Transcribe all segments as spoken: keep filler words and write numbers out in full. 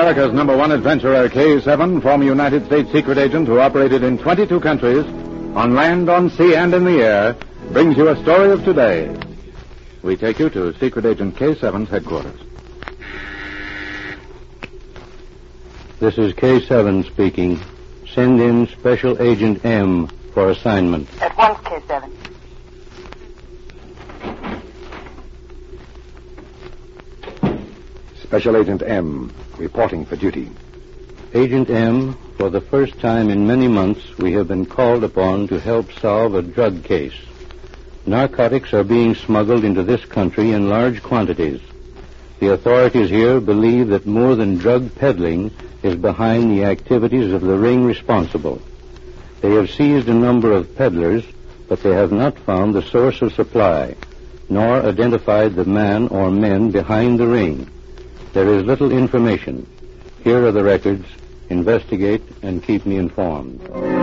America's number one adventurer, K seven, former United States secret agent who operated in twenty-two countries, on land, on sea, and in the air, brings you a story of today. We take you to Secret Agent K seven's headquarters. This is K seven speaking. Send in Special Agent M for assignment. At once, K seven. Special Agent M, reporting for duty. Agent M, for the first time in many months, we have been called upon to help solve a drug case. Narcotics are being smuggled into this country in large quantities. The authorities here believe that more than drug peddling is behind the activities of the ring responsible. They have seized a number of peddlers, but they have not found the source of supply, nor identified the man or men behind the ring. There is little information. Here are the records. Investigate and keep me informed.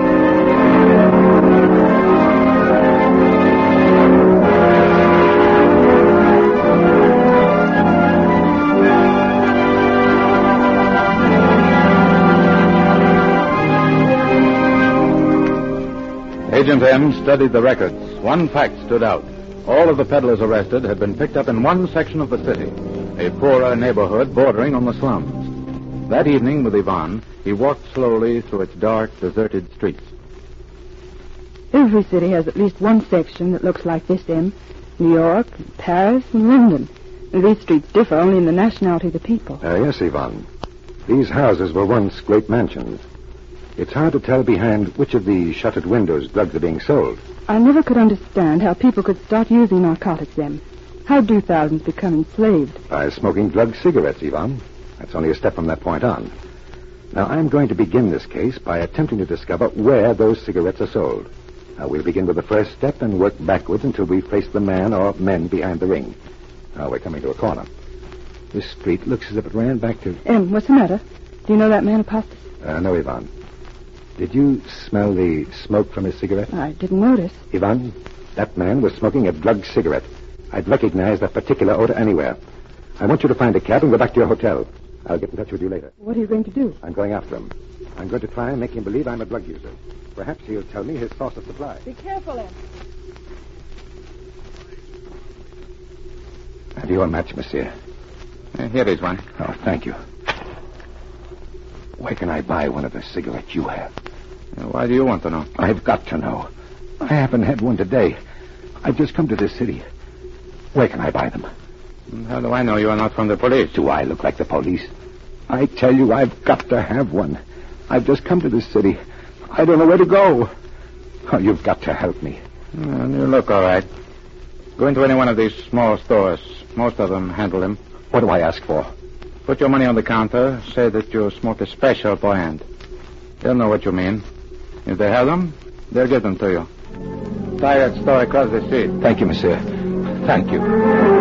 Agent M studied the records. One fact stood out. All of the peddlers arrested had been picked up in one section of the city, a poorer neighborhood bordering on the slums. That evening, with Ivan, he walked slowly through its dark, deserted streets. Every city has at least one section that looks like this, M. New York, Paris, and London. And these streets differ only in the nationality of the people. Uh, yes, Ivan. These houses were once great mansions. It's hard to tell behind which of these shuttered windows drugs are being sold. I never could understand how people could start using narcotics, M. How do thousands become enslaved? By smoking drug cigarettes, Ivan. That's only a step from that point on. Now, I'm going to begin this case by attempting to discover where those cigarettes are sold. Now, we'll begin with the first step and work backwards until we place the man or men behind the ring. Now, we're coming to a corner. This street looks as if it ran back to... M, what's the matter? Do you know that man Apostas? Uh, no, Ivan. Did you smell the smoke from his cigarette? I didn't notice. Ivan, that man was smoking a drug cigarette. I'd recognize that particular odor anywhere. I want you to find a cab and go back to your hotel. I'll get in touch with you later. What are you going to do? I'm going after him. I'm going to try and make him believe I'm a drug user. Perhaps he'll tell me his source of supply. Be careful, Em. Have you a match, monsieur? Uh, here is one. Oh, thank you. Where can I buy one of the cigarettes you have? Uh, why do you want to know? I've got to know. I haven't had one today. I've just come to this city. Where can I buy them? How do I know you are not from the police? Do I look like the police? I tell you, I've got to have one. I've just come to this city. I don't know where to go. Oh, you've got to help me. Uh, you look all right. Go into any one of these small stores. Most of them handle them. What do I ask for? Put your money on the counter. Say that you smoke a special brand. They'll know what you mean. If they have them, they'll give them to you. Tie that store across the street. Thank you, monsieur. Thank you.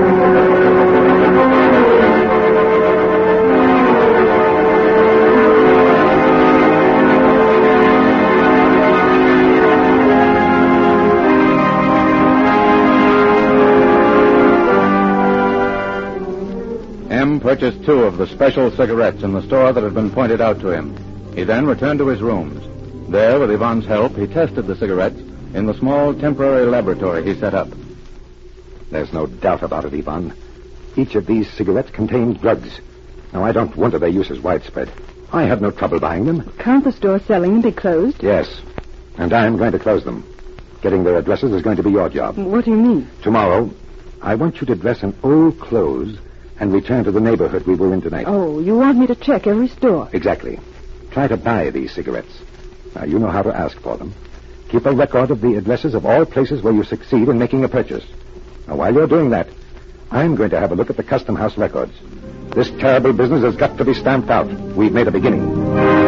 M purchased two of the special cigarettes in the store that had been pointed out to him. He then returned to his rooms. There, with Ivan's help, he tested the cigarettes in the small temporary laboratory he set up. There's no doubt about it, Ivan. Each of these cigarettes contains drugs. Now, I don't wonder their use is widespread. I had no trouble buying them. Can't the store selling them be closed? Yes, and I am going to close them. Getting their addresses is going to be your job. What do you mean? Tomorrow, I want you to dress in old clothes and return to the neighborhood we were in tonight. Oh, you want me to check every store? Exactly. Try to buy these cigarettes. Now, you know how to ask for them. Keep a record of the addresses of all places where you succeed in making a purchase. Now, while you're doing that, I'm going to have a look at the custom house records. This terrible business has got to be stamped out. We've made a beginning.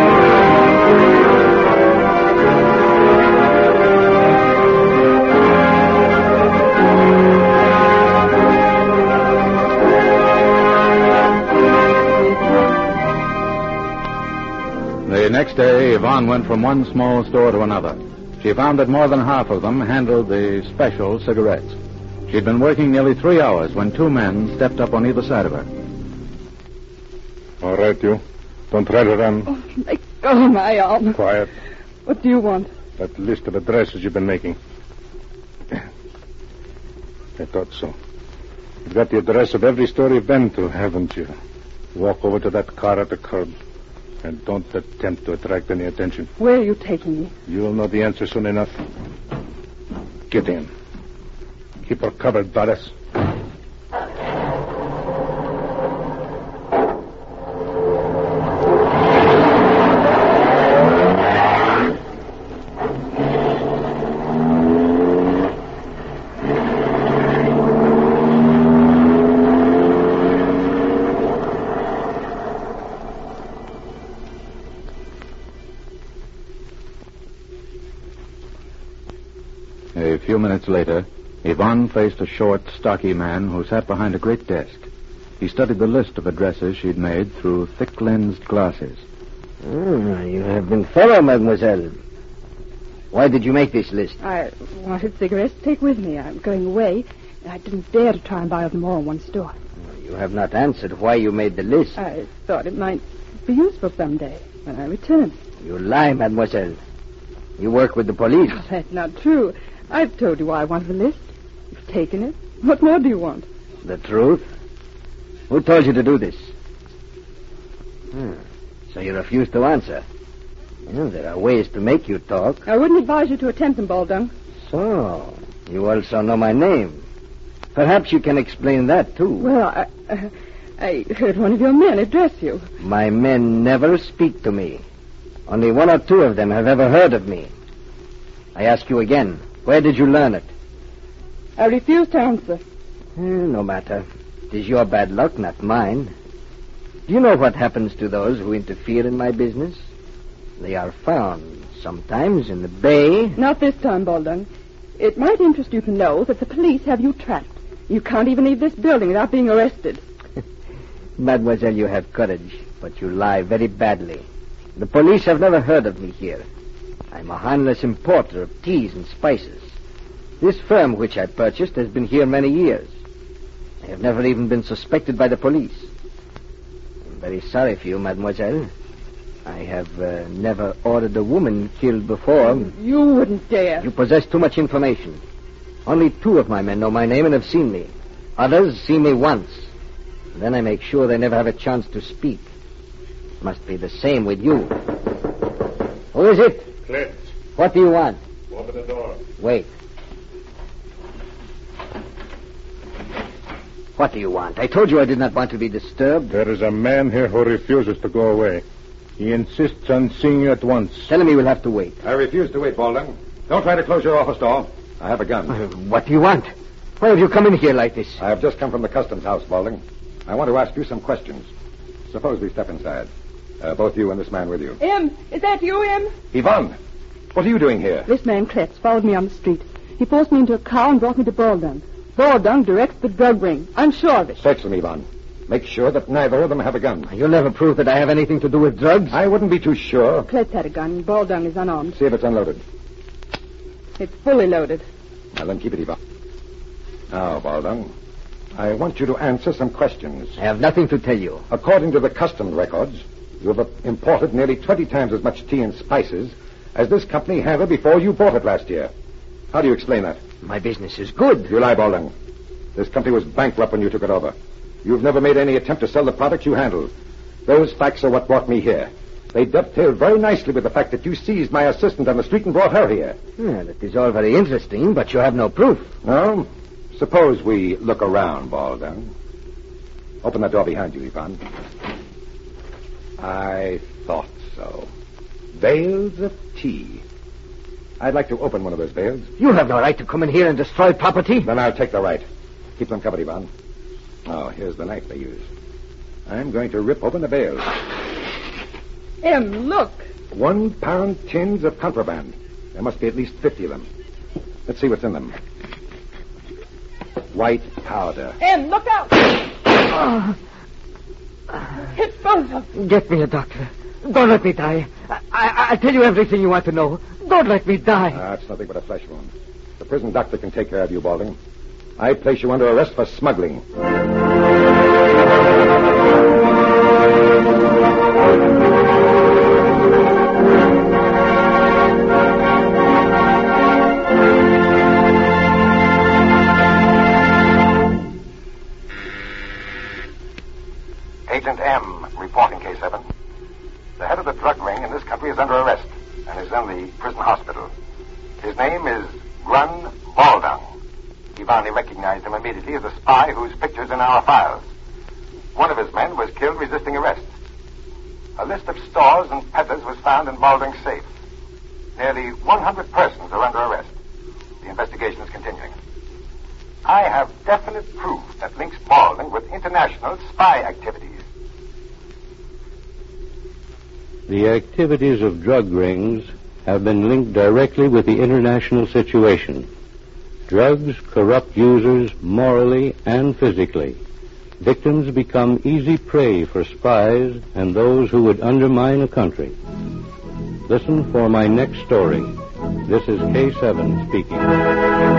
The next day, Yvonne went from one small store to another. She found that more than half of them handled the special cigarettes. She'd been working nearly three hours when two men stepped up on either side of her. All right, you. Don't try to run. Oh, let go of my arm. Quiet. What do you want? That list of addresses you've been making. I thought so. You've got the address of every store you've been to, haven't you? Walk over to that car at the curb. And don't attempt to attract any attention. Where are you taking me? You'll know the answer soon enough. Get in. Keep her covered, Doris. A few minutes later, Yvonne faced a short, stocky man who sat behind a great desk. He studied the list of addresses she'd made through thick-lensed glasses. Ah, you have been thorough, mademoiselle. Why did you make this list? I wanted cigarettes to take with me. I'm going away. I didn't dare to try and buy them all in one store. You have not answered why you made the list. I thought it might be useful someday when I return. You lie, mademoiselle. You work with the police. Oh, that's not true. I've told you why I wanted the list. You've taken it. What more do you want? The truth? Who told you to do this? Hmm. So you refuse to answer. Well, there are ways to make you talk. I wouldn't advise you to attempt them, Baldung. So, you also know my name. Perhaps you can explain that, too. Well, I, uh, I heard one of your men address you. My men never speak to me. Only one or two of them have ever heard of me. I ask you again, where did you learn it? I refuse to answer. Eh, no matter. It is your bad luck, not mine. Do you know what happens to those who interfere in my business? They are found, sometimes in the bay. Not this time, Baldung. It might interest you to know that the police have you trapped. You can't even leave this building without being arrested. Mademoiselle, you have courage, but you lie very badly. The police have never heard of me here. I'm a harmless importer of teas and spices. This firm which I purchased has been here many years. I have never even been suspected by the police. I'm very sorry for you, mademoiselle. I have uh, never ordered a woman killed before. You wouldn't dare. You possess too much information. Only two of my men know my name and have seen me. Others see me once. And then I make sure they never have a chance to speak. Must be the same with you. Who is it? Clint. What do you want? Open the door. Wait. What do you want? I told you I did not want to be disturbed. There is a man here who refuses to go away. He insists on seeing you at once. Tell him he will have to wait. I refuse to wait, Baldwin. Don't try to close your office door. I have a gun. Uh, what do you want? Why have you come in here like this? I have just come from the customs house, Baldwin. I want to ask you some questions. Suppose we step inside. Uh, both you and this man with you. Em, is that you, Em? Yvonne, what are you doing here? This man, Kletz, followed me on the street. He forced me into a car and brought me to Baldung. Baldung directs the drug ring. I'm sure of it. Search them, Yvonne. Make sure that neither of them have a gun. You'll never prove that I have anything to do with drugs. I wouldn't be too sure. Kletz had a gun, and Baldung is unarmed. See if it's unloaded. It's fully loaded. Now, then keep it, Yvonne. Now, Baldung, I want you to answer some questions. I have nothing to tell you. According to the customs records, you have imported nearly twenty times as much tea and spices as this company handled before you bought it last year. How do you explain that? My business is good. You lie, Baldung. This company was bankrupt when you took it over. You've never made any attempt to sell the products you handled. Those facts are what brought me here. They dovetail very nicely with the fact that you seized my assistant on the street and brought her here. Yeah, that is all very interesting, but you have no proof. No? Suppose we look around, Baldung. Open that door behind you, Yvonne. I thought so. Bales of tea. I'd like to open one of those bales. You have no right to come in here and destroy property. Then I'll take the right. Keep them covered, Yvonne. Oh, here's the knife they use. I'm going to rip open the bales. Em, look. One pound tins of contraband. There must be at least fifty of them. Let's see what's in them. White powder. Em, look out. Oh. It's both of them. Get me a doctor. Don't let me die. I, I, I'll tell you everything you want to know. Don't let me die. Ah, it's nothing but a flesh wound. The prison doctor can take care of you, Balding. I place you under arrest for smuggling. M, reporting K seven. The head of the drug ring in this country is under arrest and is in the prison hospital. His name is Grun Baldung. Ivani recognized him immediately as a spy whose picture's in our files. One of his men was killed resisting arrest. A list of stores and peddlers was found in Baldung's safe. Nearly one hundred persons are under arrest. The investigation is continuing. I have definite proof that links Baldung with international spy activities. The activities of drug rings have been linked directly with the international situation. Drugs corrupt users morally and physically. Victims become easy prey for spies and those who would undermine a country. Listen for my next story. This is K seven speaking.